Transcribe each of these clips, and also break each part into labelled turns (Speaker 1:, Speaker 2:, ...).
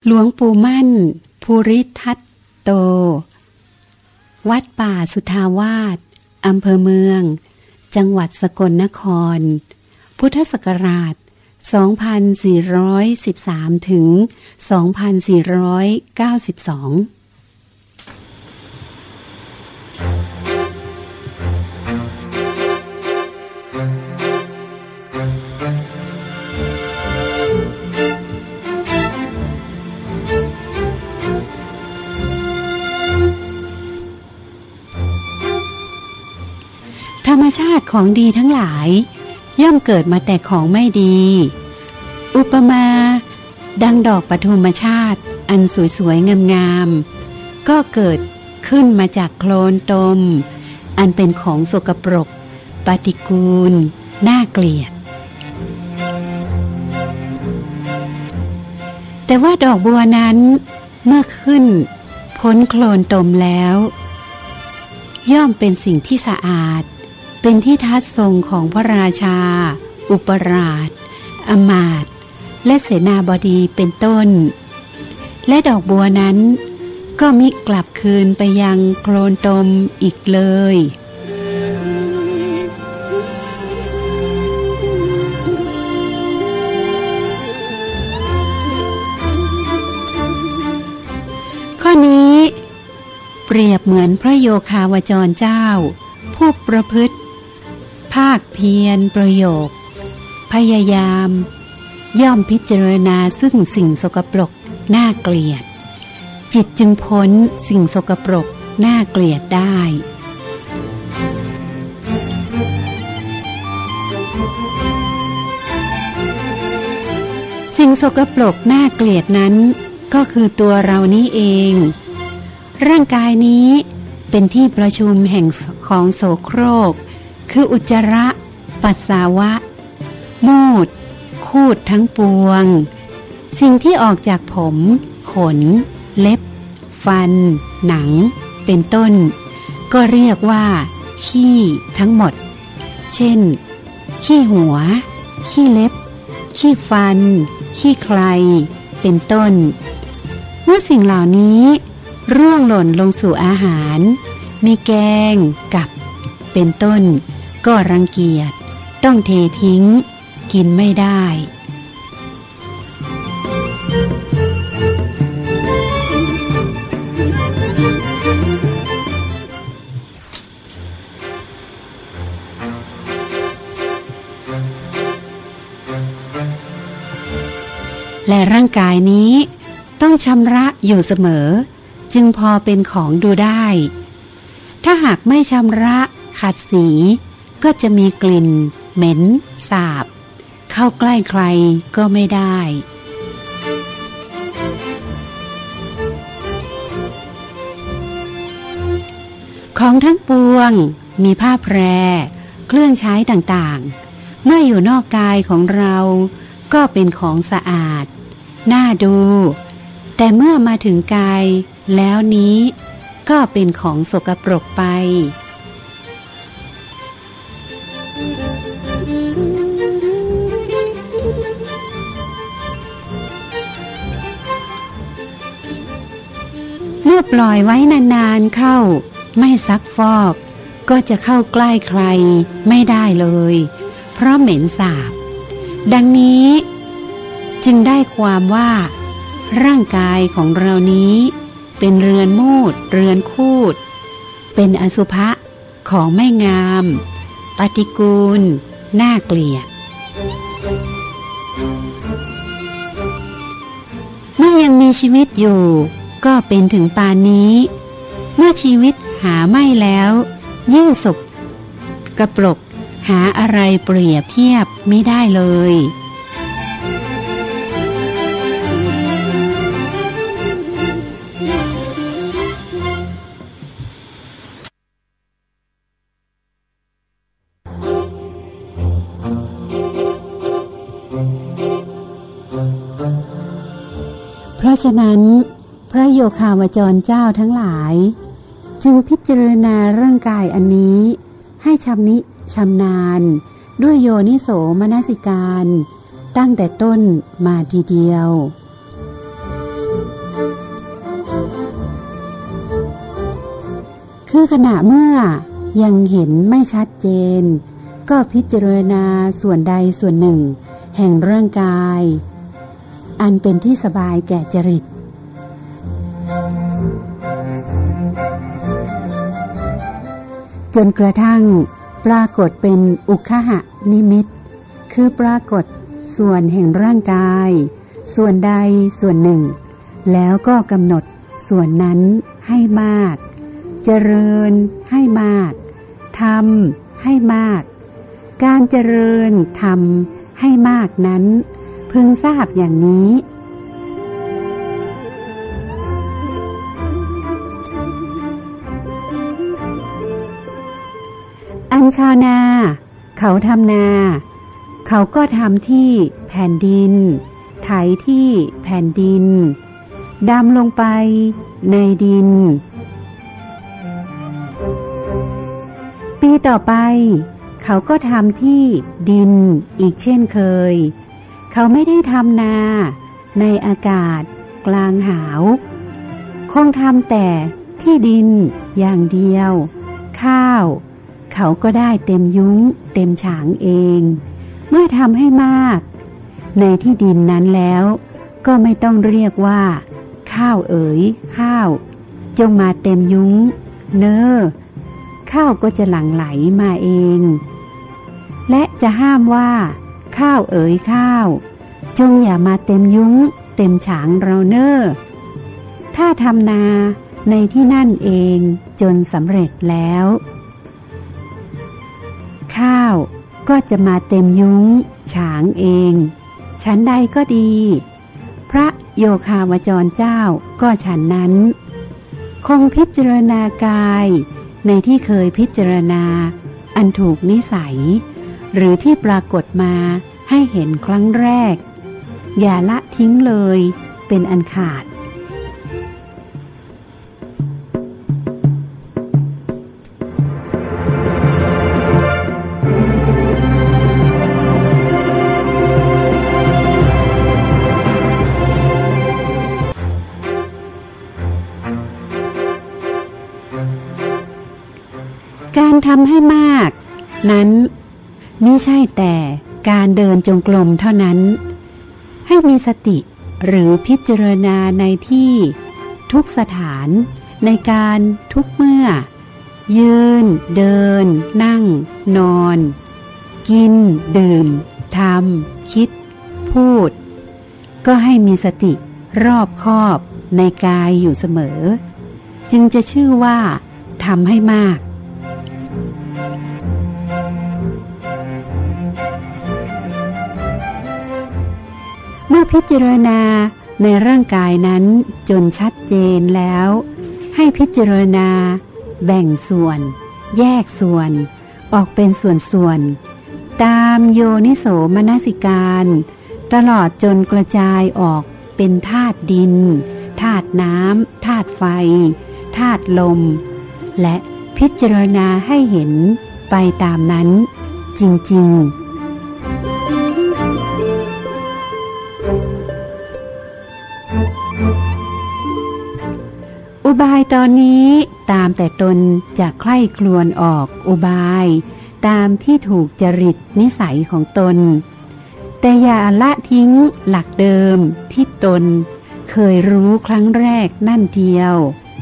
Speaker 1: หลวงปู่มั่นภูริทัตโตวัดป่าสุทธาวาสอำเภอเมืองจังหวัดสกลนครพุทธศักราช2413ถึง2492ธรรมชาติของดีทั้งหลายย่อมเกิดมาแต่ของไม่ดีอุปมาดังดอกปทุมชาติอันสวยๆงามๆก็เกิดขึ้นมาจากโคลนตมอันเป็นของสกปรกปฏิกูลน่าเกลียดแต่ว่าดอกบัวนั้นเมื่อขึ้นพ้นโคลนตมแล้วย่อมเป็นสิ่งที่สะอาดเป็นที่ทัดทรงของพระราชาอุปราชอมาตย์และเสนาบดีเป็นต้นและดอกบัวนั้นก็มิกลับคืนไปยังโคลนตมอีกเลยข้อนี้เปรียบเหมือนพระโยคาวจรเจ้าผู้ประพฤติภาคเพียรประโยคพยายามย่อมพิจารณาซึ่งสิ่งสกปรกน่าเกลียดจิตจึงพ้นสิ่งสกปรกน่าเกลียดได้สิ่งสกปรกน่าเกลียดนั้นก็คือตัวเรานี้เองร่างกายนี้เป็นที่ประชุมแห่งของโสโครกคืออุจจาระปัสสาวะมูดคูดทั้งปวงสิ่งที่ออกจากผมขนเล็บฟันหนังเป็นต้นก็เรียกว่าขี้ทั้งหมดเช่นขี้หัวขี้เล็บขี้ฟันขี้ใครเป็นต้นเมื่อสิ่งเหล่านี้ร่วงหล่นลงสู่อาหารมีแกงกับเป็นต้นก็รังเกียจต้องเททิ้งกินไม่ได้และร่างกายนี้ต้องชำระอยู่เสมอจึงพอเป็นของดูได้ถ้าหากไม่ชำระขัดสีก็จะมีกลิ่นเหม็นสาบเข้าใกล้ใครก็ไม่ได้ของทั้งปวงมีผ้าแพรเครื่องใช้ต่างๆเมื่ออยู่นอกกายของเราก็เป็นของสะอาดน่าดูแต่เมื่อมาถึงกายแล้วนี้ก็เป็นของสกปรกไปเมื่อปล่อยไว้นานๆเข้าไม่ซักฟอกก็จะเข้าใกล้ใครไม่ได้เลยเพราะเหม็นสาบดังนี้จึงได้ความว่าร่างกายของเรานี้เป็นเรือนมูดเรือนคูดเป็นอสุภะของไม่งามปฏิกูลน่าเกลียดเมื่อยังมีชีวิตอยู่ก็เป็นถึงปานนี้เมื่อชีวิตหาไม่แล้วยิ่งสกปรกหาอะไรเปรียบเทียบไม่ได้เลยเพราะฉะนั้นพระโยคาวจรเจ้าทั้งหลายจึงพิจารณาร่างกายอันนี้ให้ชำนิชำนาญด้วยโยนิโสมนสิการตั้งแต่ต้นมาทีเดียวคือขณะเมื่อยังเห็นไม่ชัดเจนก็พิจารณาส่วนใดส่วนหนึ่งแห่งร่างกายอันเป็นที่สบายแก่จริตจนกระทั่งปรากฏเป็นอุคหนิมิตคือปรากฏส่วนแห่งร่างกายส่วนใดส่วนหนึ่งแล้วก็กำหนดส่วนนั้นให้มากเจริญให้มากทำให้มากการเจริญทำให้มากนั้นพึงทราบอย่างนี้อันชาวนาเขาทำนาเขาก็ทำที่แผ่นดินไถที่แผ่นดินดำลงไปในดินปีต่อไปเขาก็ทำที่ดินอีกเช่นเคยเขาไม่ได้ทำนาในอากาศกลางหาวคงทำแต่ที่ดินอย่างเดียวข้าวเขาก็ได้เต็มยุ้งเต็มฉางเองเมื่อทำให้มากในที่ดินนั้นแล้วก็ไม่ต้องเรียกว่าข้าวเอ๋ยข้าวจงมาเต็มยุ้งเน้อข้าวก็จะหลั่งไหลมาเองและจะห้ามว่าข้าวเอ๋ยข้าวจงอย่ามาเต็มยุ้งเต็มฉางเราเน้อถ้าทำนาในที่นั่นเองจนสำเร็จแล้วข้าวก็จะมาเต็มยุ้งฉางเองฉันใดก็ดีพระโยคาวจรเจ้าก็ฉันนั้นคงพิจารณากายในที่เคยพิจารณาอันถูกนิสัยหรือที่ปรากฏมาให้เห็นครั้งแรกอย่าละทิ้งเลยเป็นอันขาดการทำให้มากนั้นมิใช่แต่การเดินจงกรมเท่านั้นให้มีสติหรือพิจารณาในที่ทุกสถานในการทุกเมื่อยืนเดินนั่งนอนกินดื่มทำคิดพูดก็ให้มีสติรอบคอบในกายอยู่เสมอจึงจะชื่อว่าทำให้มากเมื่อพิจารณาในร่างกายนั้นจนชัดเจนแล้วให้พิจารณาแบ่งส่วนแยกส่วนออกเป็นส่วนๆตามโยนิโสมนสิการตลอดจนกระจายออกเป็นธาตุดินธาตุน้ำธาตุไฟธาตุลมและพิจารณาให้เห็นไปตามนั้นจริงๆอุบายตอนนี้ตามแต่ตนจะใคร่ครวญออกอุบายตามที่ถูกจริตนิสัยของตนแต่อย่าละทิ้งหลักเดิมที่ตนเคยรู้ครั้งแรกนั่นเดียว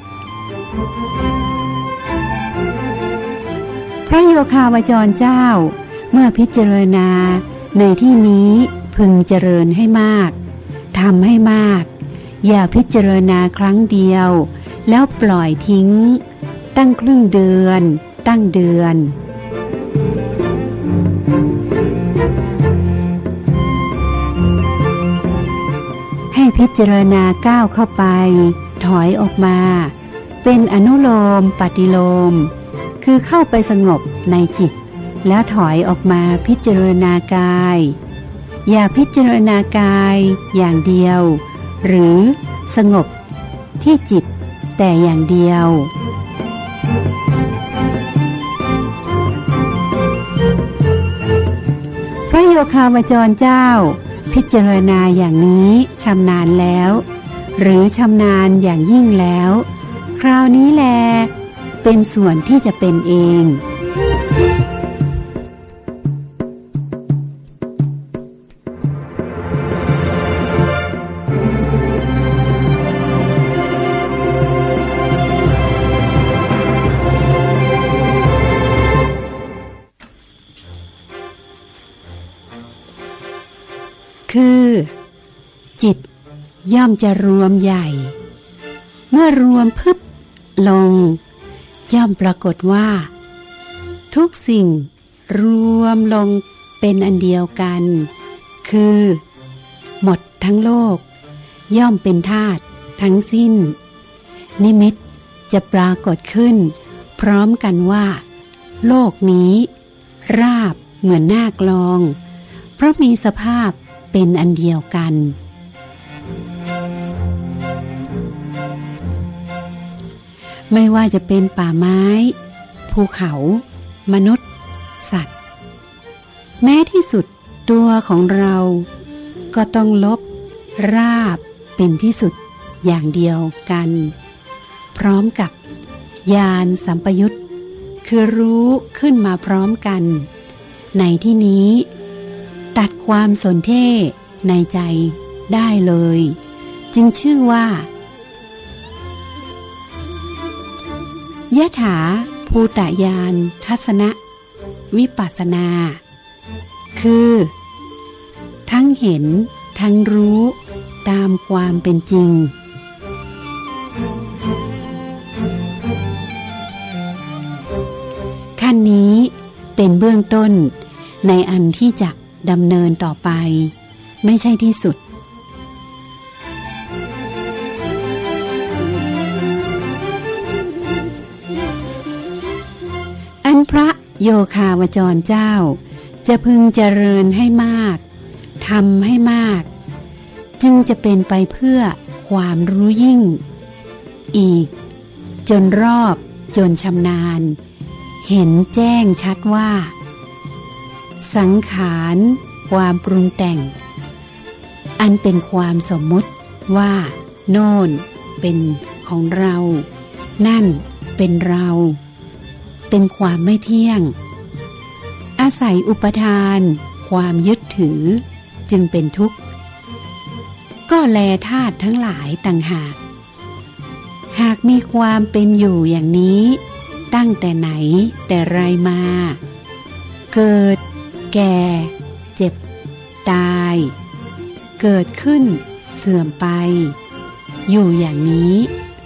Speaker 1: พระโยคาวจรเจ้าเมื่อพิจารณาในที่นี้พึงเจริญให้มากทำให้มากอย่าพิจารณาครั้งเดียวแล้วปล่อยทิ้งตั้งครึ่งเดือนตั้งเดือนให้พิจารณาก้าวเข้าไปถอยออกมาเป็นอนุโลมปฏิโลมคือเข้าไปสงบในจิตแล้วถอยออกมาพิจารณากายอย่าพิจารณากายอย่างเดียวหรือสงบที่จิตแต่อย่างเดียวพระโยคาวจรเจ้าพิจารณาอย่างนี้ชำนาญแล้วหรือชำนาญอย่างยิ่งแล้วคราวนี้แลเป็นส่วนที่จะเป็นเองคือจิตย่อมจะรวมใหญ่เมื่อรวมพึบลงย่อมปรากฏว่าทุกสิ่งรวมลงเป็นอันเดียวกันคือหมดทั้งโลกย่อมเป็นธาตุทั้งสิ้นนิมิตจะปรากฏขึ้นพร้อมกันว่าโลกนี้ราบเหมือนหน้ากลองเพราะมีสภาพเป็นอันเดียวกันไม่ว่าจะเป็นป่าไม้ภูเขามนุษย์สัตว์แม้ที่สุดตัวของเราก็ต้องลบราบเป็นที่สุดอย่างเดียวกันพร้อมกับญาณสัมปยุตคือรู้ขึ้นมาพร้อมกันในที่นี้ตัดความสนเท่ในใจได้เลยจึงชื่อว่ายะถาภูตญาณทัศนวิปัสสนาคือทั้งเห็นทั้งรู้ตามความเป็นจริงขั้นนี้เป็นเบื้องต้นในอันที่จะดำเนินต่อไปไม่ใช่ที่สุดอันพระโยคาวจรเจ้าจะพึงเจริญให้มากทำให้มากจึงจะเป็นไปเพื่อความรู้ยิ่งอีกจนรอบจนชำนาญเห็นแจ้งชัดว่าสังขารความปรุงแต่งอันเป็นความสมมุติว่าโน่นเป็นของเรานั่นเป็นเราเป็นความไม่เที่ยงอาศัยอุปทานความยึดถือจึงเป็นทุกข์ก็แลธาตุทั้งหลายต่างหากหากมีความเป็นอยู่อย่างนี้ตั้งแต่ไหนแต่ไรมาเกิดแก่เจ็บตายเกิดขึ้นเสื่อมไปอยู่อย่างนี้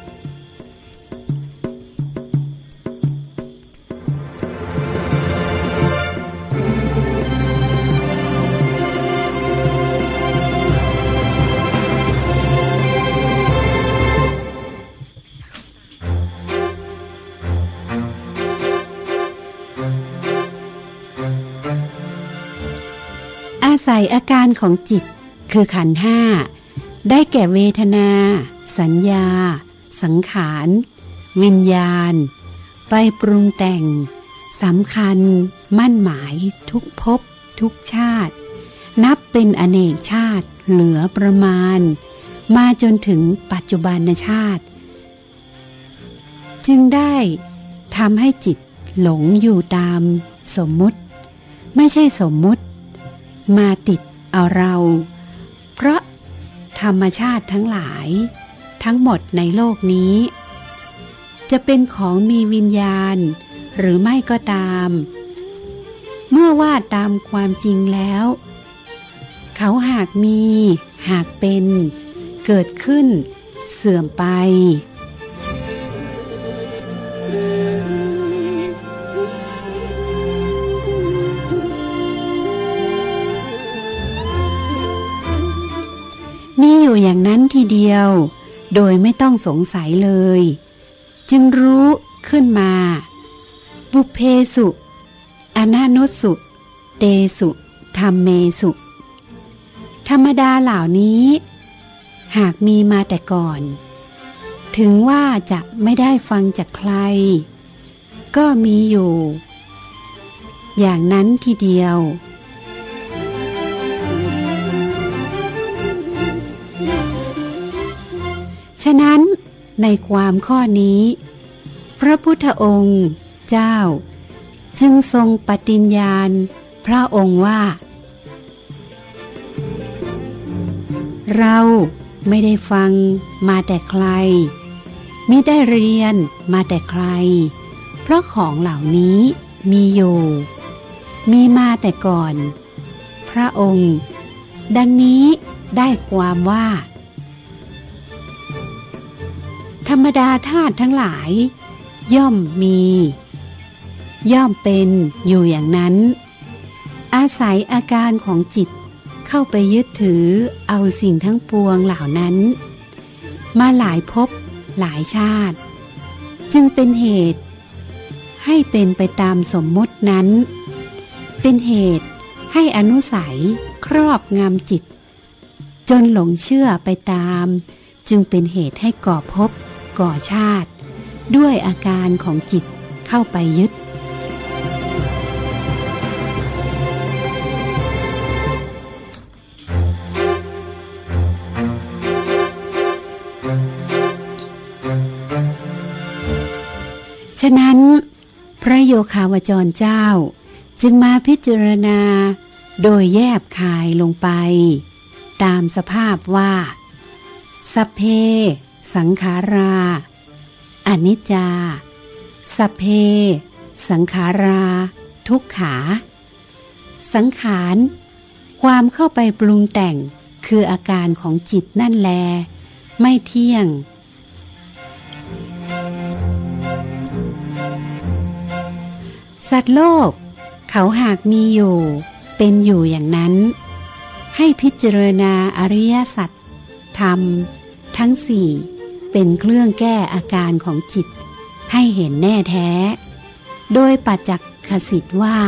Speaker 1: อาศัยอาการของจิตคือขันธ์ห้าได้แก่เวทนาสัญญาสังขารวิญญาณไปปรุงแต่งสำคัญมั่นหมายทุกภพทุกชาตินับเป็นอเนกชาติเหลือประมาณมาจนถึงปัจจุบันชาติจึงได้ทำให้จิตหลงอยู่ตามสมมุติไม่ใช่สมมุติมาติดเอาเราเพราะธรรมชาติทั้งหลายทั้งหมดในโลกนี้จะเป็นของมีวิญญาณหรือไม่ก็ตามเมื่อว่าตามความจริงแล้วเขาหากมีหากเป็นเกิดขึ้นเสื่อมไปมีอยู่อย่างนั้นทีเดียวโดยไม่ต้องสงสัยเลยจึงรู้ขึ้นมาบุพเพสุอนานุสสุเตสุธัมเมสุธรรมดาเหล่านี้หากมีมาแต่ก่อนถึงว่าจะไม่ได้ฟังจากใครก็มีอยู่อย่างนั้นทีเดียวฉะนั้นในความข้อนี้พระพุทธองค์เจ้าจึงทรงปฏิญญาณพระองค์ว่าเราไม่ได้ฟังมาแต่ใครมิได้เรียนมาแต่ใครเพราะของเหล่านี้มีอยู่มีมาแต่ก่อนพระองค์ดังนี้ได้ความว่าธรรมดาธาตุทั้งหลายย่อมมีย่อมเป็นอยู่อย่างนั้นอาศัยอาการของจิตเข้าไปยึดถือเอาสิ่งทั้งปวงเหล่านั้นมาหลายภพหลายชาติจึงเป็นเหตุให้เป็นไปตามสมมตินั้นเป็นเหตุให้อนุสัยครอบงำจิตจนหลงเชื่อไปตามจึงเป็นเหตุให้ก่อภพก่อชาติด้วยอาการของจิตเข้าไปยึดฉะนั้นพระโยคาวจรเจ้าจึงมาพิจารณาโดยแยบคายลงไปตามสภาพว่าสัพเพสังขาราอนิจจาสัพเพสังขาราทุกขาสังขารความเข้าไปปรุงแต่งคืออาการของจิตนั่นแลไม่เที่ยงสัตว์โลกเขาหากมีอยู่เป็นอยู่อย่างนั้นให้พิจารณาอริยสัจธรรมทั้งสี่เป็นเครื่องแก้อาการของจิตให้เห็นแน่แท้โดยปัจจักขสิทธิ์ว่า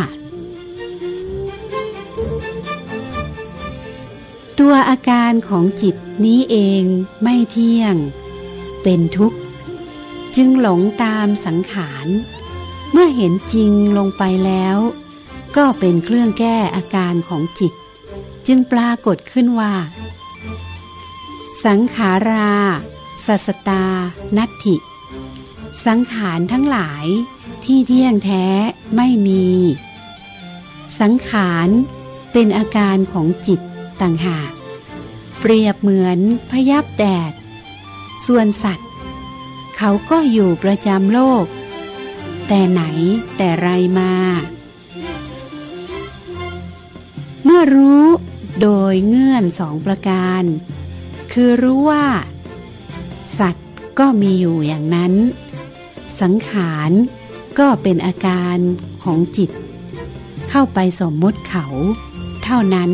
Speaker 1: ตัวอาการของจิตนี้เองไม่เที่ยงเป็นทุกข์จึงหลงตามสังขารเมื่อเห็นจริงลงไปแล้วก็เป็นเครื่องแก้อาการของจิตจึงปรากฏขึ้นว่าสังขาราสัสตานัตถิสังขารทั้งหลายที่เที่ยงแท้ไม่มีสังขารเป็นอาการของจิตต่างหากเปรียบเหมือนพยับแดดส่วนสัตว์เขาก็อยู่ประจำโลกแต่ไหนแต่ไรมาเมื่อรู้โดยเงื่อนสองประการคือรู้ว่าสัตว์ก็มีอยู่อย่างนั้นสังขารก็เป็นอาการของจิตเข้าไปสมมติเขาเท่านั้น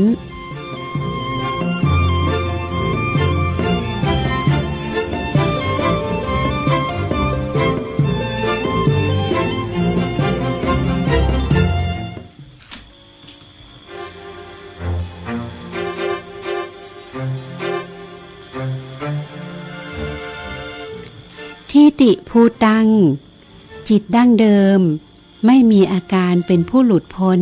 Speaker 1: ทิฏฐิภูตังจิตดั้งเดิมไม่มีอาการเป็นผู้หลุดพ้น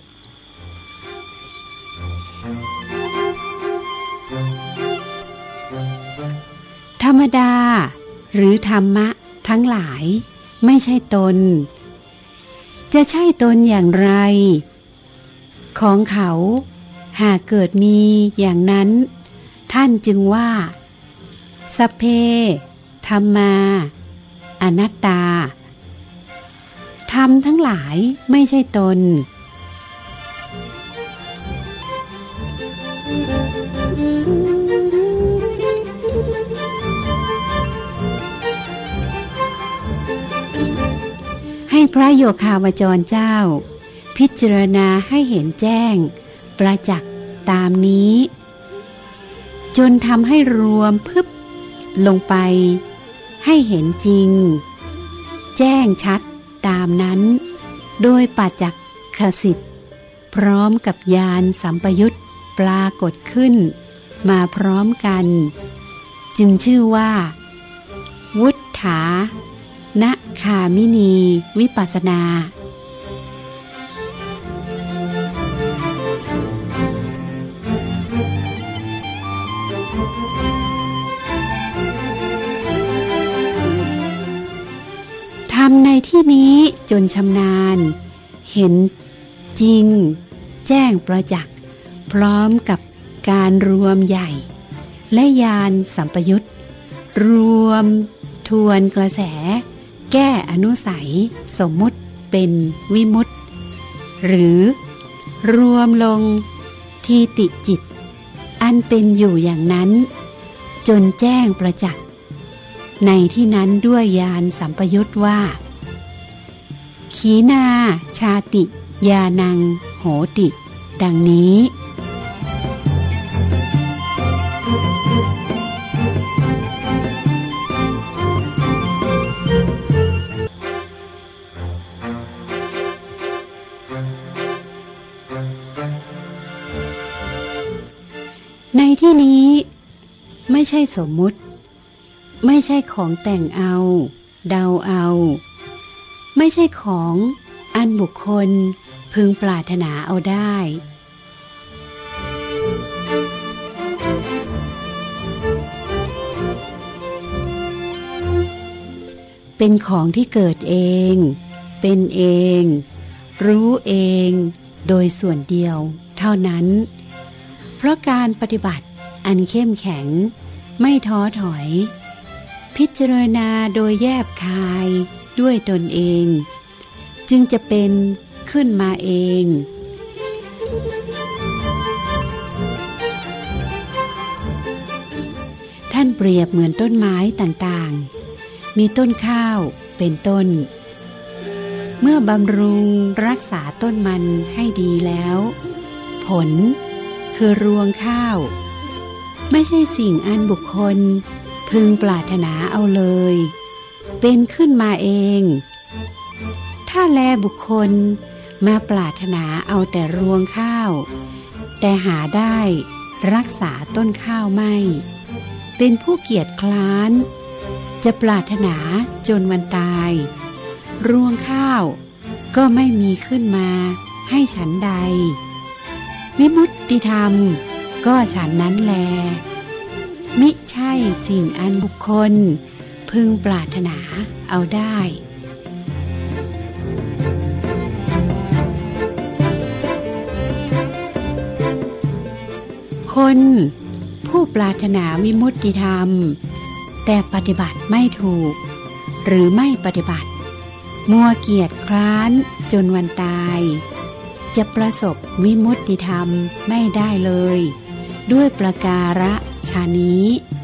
Speaker 1: ธรรมดาหรือธรรมะทั้งหลายไม่ใช่ตนจะใช่ตนอย่างไรของเขาหากเกิดมีอย่างนั้นท่านจึงว่าสัพเพธัมมาอนัตตาธรรมทั้งหลายไม่ใช่ตนให้พระโยคาวจรเจ้าพิจารณาให้เห็นแจ้งประจักษ์ตามนี้จนทำให้รวมพึบลงไปให้เห็นจริงแจ้งชัดตามนั้นโดยปัจจักขสิทธิ์พร้อมกับญาณสัมปยุตปรากฏขึ้นมาพร้อมกันจึงชื่อว่าวุฏฐานะคามินีวิปัสสนา ธรำในที่นี้จนชำนาญเห็นจริงแจ้งประจักษ์พร้อมกับการรวมใหญ่และญาณสัมปยุตรวมทวนกระแสแก้อนุสัยสมมุติเป็นวิมุตติหรือรวมลงทีติจิตอันเป็นอยู่อย่างนั้นจนแจ้งประจักษ์ในที่นั้นด้วยญาณสัมปยุตว่าขีนาชาติญาณังโหติดังนี้ในที่นี้ไม่ใช่สมมุติไม่ใช่ของแต่งเอาเดาเอาไม่ใช่ของอันบุคคลพึงปรารถนาเอาได้เป็นของที่เกิดเองเป็นเองรู้เองโดยส่วนเดียวเท่านั้นเพราะการปฏิบัติอันเข้มแข็งไม่ท้อถอยพิจารณาโดยแยบคายด้วยตนเองจึงจะเป็นขึ้นมาเองท่านเปรียบเหมือนต้นไม้ต่างๆมีต้นข้าวเป็นต้นเมื่อบำรุงรักษาต้นมันให้ดีแล้วผลคือรวงข้าวไม่ใช่สิ่งอันบุคคลพึงปรารถนาเอาเลยเป็นขึ้นมาเองถ้าแลบุคคลมาปรารถนาเอาแต่รวงข้าวแต่หาได้รักษาต้นข้าวไม่เป็นผู้เกียจคร้านจะปรารถนาจนวันตายรวงข้าวก็ไม่มีขึ้นมาให้ฉันใดวิมุตติธรรมก็ฉันนั้นแลมิใช่สิ่งอันบุคคลพึงปรารถนาเอาได้คนผู้ปรารถนาวิมุตติธรรมแต่ปฏิบัติไม่ถูกหรือไม่ปฏิบัติมัวเกียจคร้านจนวันตายจะประสบวิมุตติธรรมไม่ได้เลยด้วยประการฉะนี้